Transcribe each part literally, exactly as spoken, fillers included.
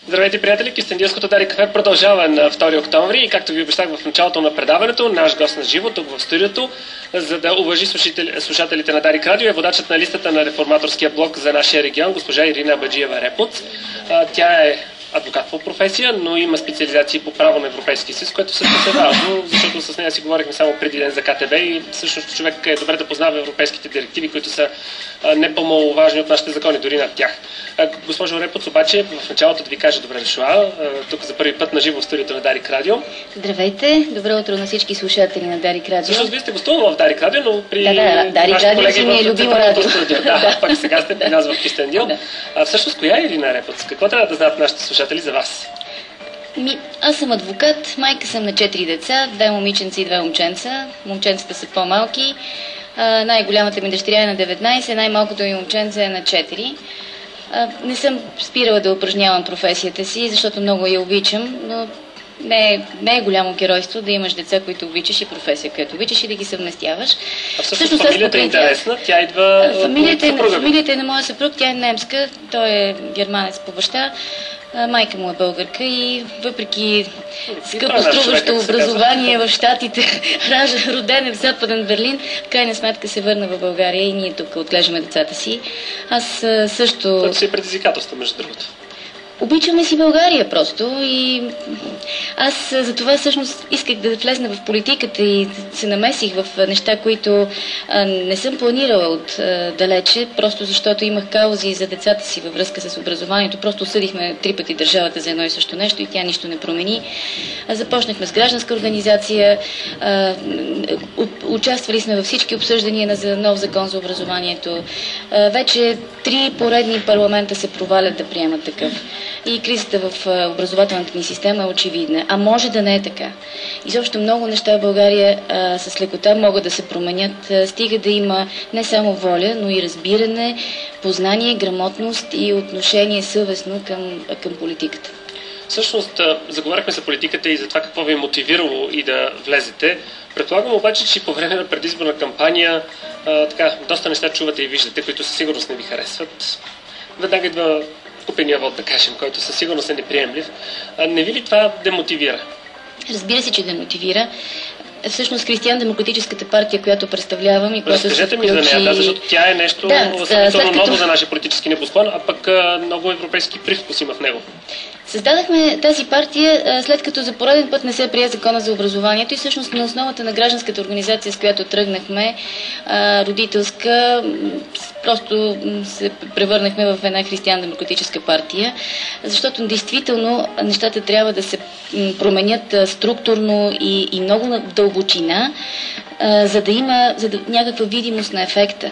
Здравейте, приятели! Кюстендилското Дарик кафе продължава на втори октомври и както ви обещах в началото на предаването, наш гост на живо тук в студиото, за да уважи слушателите на Дарик Радио, е водачът на листата на реформаторския блок за нашия регион, госпожа Ирина Абаджиева-Репоц. Тя е адвокат по професия, но има специализации по право на Европейския съюз, което също е важно, защото с нея си говорихме само преди ден за КТБ и всъщност човек е добре да познава европейските директиви, които са не по-маловажни от нашите закони, дори над тях. Госпожо Репоц, обаче в началото да ви кажа добре дошла, тук за първи път на живо в студиото на Дарик Радио. Здравейте, добро утро на всички слушатели на Дарик Радио. Всъщност вие сте гостували в Дарик Радио, но при да, да, Дарик Радио си ми е любимо радио. Студио. Да, да, пак сега сте при нас в Кюстендил. Да. А всъщност коя е Ирина Репоц? Какво трябва да знаят нашите слушатели за вас? Ми, аз съм адвокат, майка съм на четири деца, две момиченца и две момченца. Момченцата са по-малки. Най-голямата ми дъщеря е на деветнайсет, най-малкото ми момченце е на четири. А, не съм спирала да упражнявам професията си, защото много я обичам, но не е, не е голямо геройство да имаш деца, които обичаш и професия, която обичаш и да ги съвместяваш. А всъщност, всъщност фамилията е интересна, тя идва фамилията, от съпруга. Фамилията е на моя съпруг, тя е немска, той е германец по баща. Майка му е българка и въпреки скъпоструващо образование в Щатите, роден е в Западен Берлин, в крайна сметка се върна в България и ние тук отглеждаме децата си. Аз също... Това си е предизвикателство, между другото. Обичаме си България просто и аз за това всъщност исках да влезна в политиката и се намесих в неща, които а, не съм планирала от а, далече, просто защото имах каузи за децата си във връзка с образованието. Просто осъдихме три пъти държавата за едно и също нещо и тя нищо не промени. А, започнахме с гражданска организация, а, участвали сме във всички обсъждания за нов закон за образованието. А, вече три поредни парламента се провалят да приемат такъв. И кризата в образователната ни система е очевидна. А може да не е така. Изобщо много неща в България а, с лекота могат да се променят. А, стига да има не само воля, но и разбиране, познание, грамотност и отношение съвестно към, към политиката. Всъщност, заговаряхме за политиката и за това какво ви е мотивирало и да влезете. Предполагам обаче, че по време на предизборна кампания а, така, доста неща чувате и виждате, които със сигурност не ви харесват. Веднага идва купения вод, да кажем, който със сигурност е неприемлив. А не ви ли това демотивира? Разбира се, че демотивира. Всъщност Християн-демократическата партия, която представлявам и която се включи... Разкажете ми за нея, да, защото тя е нещо да, съвсем ново като... за нашия политически небосклон, а пък а, много европейски привкус има в него. Създадахме тази партия след като за пореден път не се прие закона за образованието и всъщност на основата на гражданската организация, с която тръгнахме, родителска, просто се превърнахме в една християн-демократическа партия, защото действително нещата трябва да се променят структурно и, и много в дълбочина, за да има за да, някаква видимост на ефекта.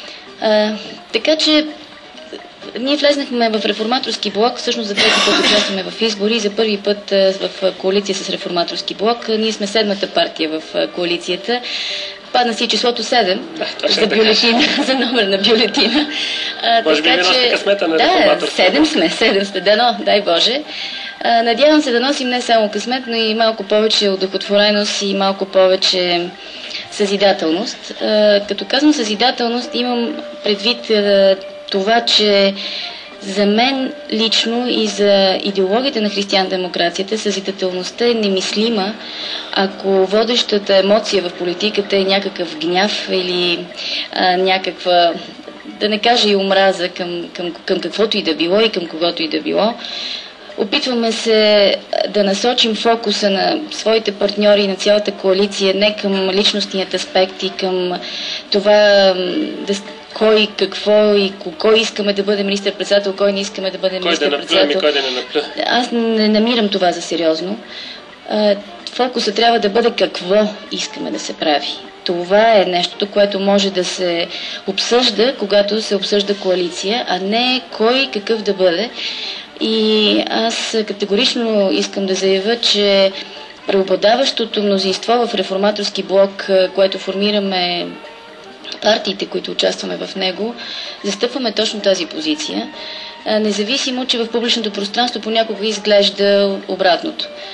Така че ние влезнахме в реформаторски блок, всъщност за трети път участваме в избори, за първи път в коалиция с реформаторски блок. Ние сме седмата партия в коалицията. Падна си числото седем да, за бюлетина, за номер на бюлетина. Може би ви носите късмета на реформаторски. Да, седем сме, седем сме, дано, дай Боже. Надявам се да носим не само късмет, но и малко повече удохотвореност и малко повече съзидателност. Като казвам съзидателност, имам предвид това, че за мен лично и за идеологията на християн-демокрацията съзидателността е немислима, ако водещата емоция в политиката е някакъв гняв или а, някаква, да не кажа и омраза към, към, към каквото и да било и към когото и да било. Опитваме се да насочим фокуса на своите партньори и на цялата коалиция не към личностният аспект и към това да, кой, какво и кой искаме да бъде министър-председател, кой не искаме да бъде министър-председател. Кой да не наплюе? Аз не намирам това за сериозно. Фокусът трябва да бъде какво искаме да се прави. Това е нещото, което може да се обсъжда, когато се обсъжда коалиция, а не кой какъв да бъде. И аз категорично искам да заявя, че преобладаващото мнозинство в реформаторски блок, което формираме партиите, които участваме в него, застъпваме точно тази позиция, независимо, че в публичното пространство понякога изглежда обратното.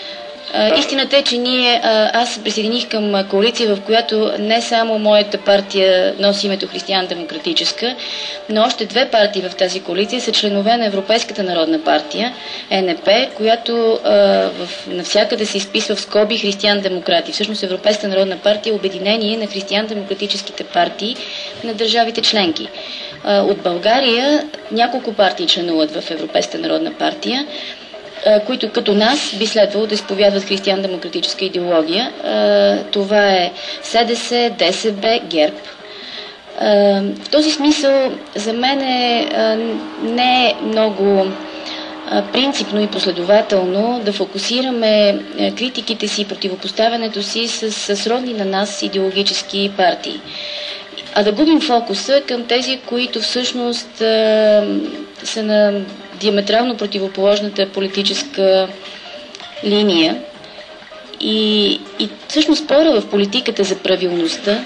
А, истината е, че ние, а, аз се присъединих към коалиция, в която не само моята партия носи името Християн-демократическа, но още две партии в тази коалиция са членове на Европейската народна партия, Н П, която а, в, навсякъде се изписва в скоби християн-демократи. Всъщност Европейската народна партия е обединение на християн-демократическите партии на държавите членки. А, от България няколко партии членуват в Европейската народна партия, които като нас би следвало да изповядват християн-демократическа идеология. Това е С Д С, Д С Б, ГЕРБ. В този смисъл за мен е, не е много принципно и последователно да фокусираме критиките си и противопоставянето си с сродни на нас идеологически партии, а да губим фокуса към тези, които всъщност са на диаметрално противоположната политическа линия. И, и всъщност спора в политиката за правилността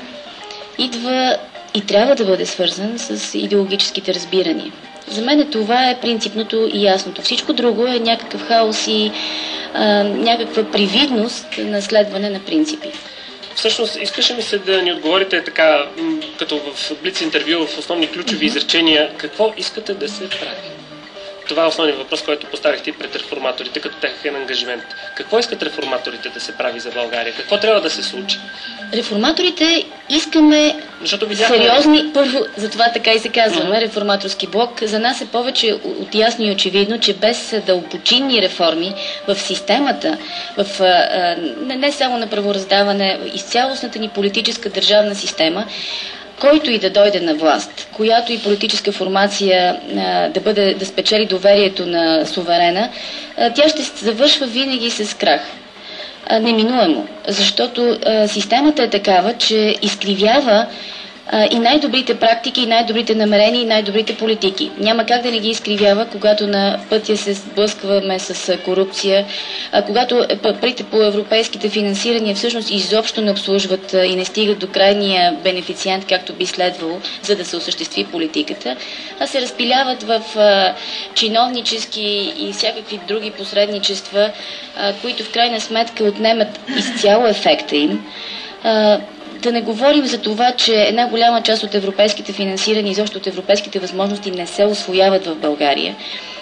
идва и трябва да бъде свързан с идеологическите разбирания. За мен това е принципното и ясното. Всичко друго е някакъв хаос и а, някаква привидност на следване на принципи. Всъщност, искаше ми се да ни отговорите така, като в блиц интервю, в основни ключови mm-hmm. изречения, какво искате да се прави? Това е основният въпрос, който поставихте пред реформаторите, като техен ангажимент. Какво искат реформаторите да се прави за България? Какво трябва да се случи? Реформаторите искаме видяхме... сериозни... Първо, затова така и се казваме, mm-hmm. реформаторски блок. За нас е повече от ясно и очевидно, че без дълбочинни реформи в системата, в, а, не, не само на правораздаване, изцялостната ни политическа държавна система, който и да дойде на власт, която и политическа формация а, да бъде, да спечели доверието на суверена, а, тя ще завършва винаги с крах. А, неминуемо, защото а, системата е такава, че изкривява а, и най-добрите практики, и най-добрите намерения, и най-добрите политики. Няма как да не ги изкривява, когато на пътя се сблъскваме с корупция, а, когато парите по европейските финансирания всъщност изобщо не обслужват а, и не стигат до крайния бенефициент, както би следвало, за да се осъществи политиката, а се разпиляват в а, чиновнически и всякакви други посредничества, а, които в крайна сметка отнемат изцяло ефекта им. А, Да не говорим за това, че една голяма част от европейските финансирани, изобщо от европейските възможности не се усвояват в България.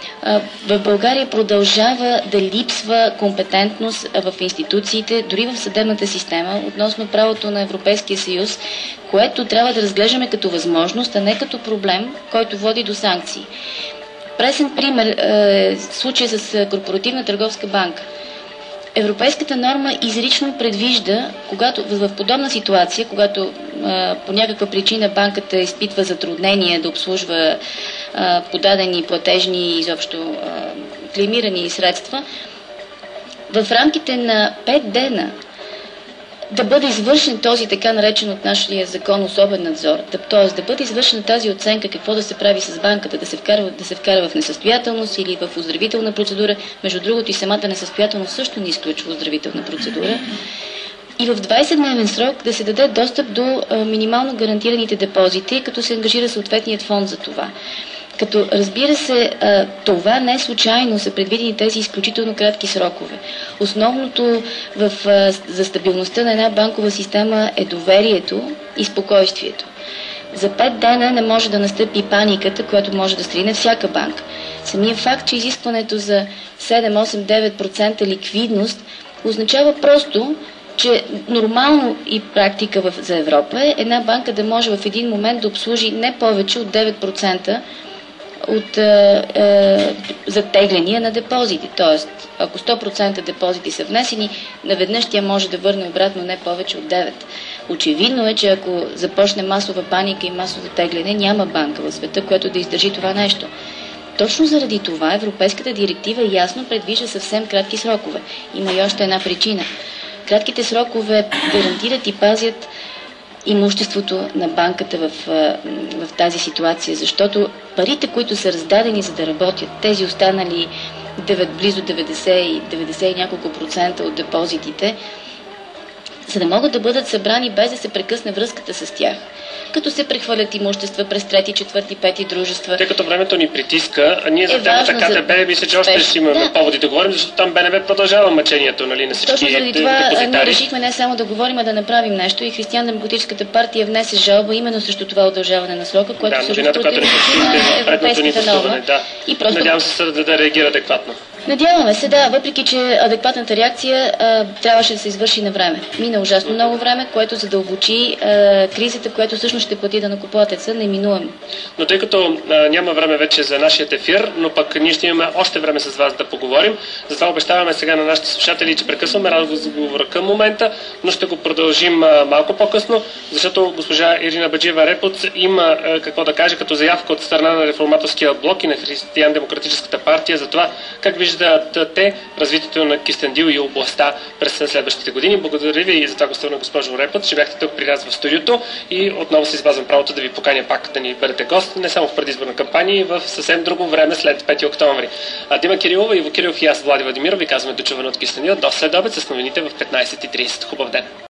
В България продължава да липсва компетентност в институциите, дори в съдебната система, относно правото на Европейския съюз, което трябва да разглеждаме като възможност, а не като проблем, който води до санкции. Пресен пример е случай с Корпоративна търговска банка. Европейската норма изрично предвижда, когато в подобна ситуация, когато а, по някаква причина банката изпитва затруднение да обслужва а, подадени платежни и изобщо а, клеймирани средства, в рамките на пет дена да бъде извършен този така наречен от нашия закон особен надзор, т.е. да бъде извършена тази оценка какво да се прави с банката, да се вкара, да се вкара в несъстоятелност или в оздравителна процедура. Между другото и самата несъстоятелност също не изключва оздравителна процедура. И в двайсетдневен срок да се даде достъп до а, минимално гарантираните депозити, като се ангажира съответният фонд за това. Като разбира се, това не случайно са предвидени тези изключително кратки срокове. Основното в, за стабилността на една банкова система е доверието и спокойствието. За пет дена не може да настъпи паниката, която може да срине всяка банка. Самият факт, че изискването за седем, осем, девет процента ликвидност означава просто, че нормално и практика в, за Европа е една банка да може в един момент да обслужи не повече от девет процента от е, е, затегляния на депозити. Тоест, ако сто процента депозити са внесени, наведнъж тя може да върне обратно не повече от девет процента. Очевидно е, че ако започне масова паника и масово тегляне, няма банка в света, която да издържи това нещо. Точно заради това Европейската директива ясно предвижда съвсем кратки срокове. Има и още една причина. Кратките срокове гарантират и пазят имуществото на банката в, в тази ситуация, защото парите, които са раздадени за да работят, тези останали девет, близо деветдесет и деветдесет и няколко процента от депозитите, за да могат да бъдат събрани без да се прекъсне връзката с тях. като се прехвърлят имущества през трети, четвърти, пети дружества. Тъй като времето ни притиска, а ние за Е темата важно за КТБ мисля, че още успех. ще имаме Да. поводи да говорим, защото там БНБ продължава мъчението, нали, на всички Точно заради това а, ние депозитари. решихме не само да говорим, а да направим нещо и Християн-демократическата партия внесе жалба именно срещу това удължаване на срока, което Да, всъщност новината, която ни противоречи съобщихте на в предното ни европейската гласуване. норма. Да. И просто Надявам се съдът да, да реагира адекватно. Надяваме се, да, въпреки че адекватната реакция а, трябваше да се извърши на време. Мина ужасно много време, което задълбочи а, кризата, която всъщност ще плати данъкоплатеца неминуемо. Но тъй като а, няма време вече за нашия ефир, но пък ние ще имаме още време с вас да поговорим, затова обещаваме сега на нашите слушатели, че прекъсваме разговора към момента, но ще го продължим а, малко по-късно, защото госпожа Ирина Баджиева-Репоц има а, какво да каже като заявка от страна на Реформаторския блок и на Християн-демократическата партия за това как виждат те развитието на Кюстендил и областта през следващите години. Благодаря ви за това гостуване, госпожо Репоц, че бяхте тук при нас в студиото и отново си избазвам правото да ви поканя пак да ни бъдете гост, не само в предизборна кампания, и в съвсем друго време след пети октомври. А Дима Кирилова, Иво Кирилов и аз, Влади Владимиров, ви казваме дочуване от Кюстендил до следобед с новините в петнайсет и трийсет. Хубав ден!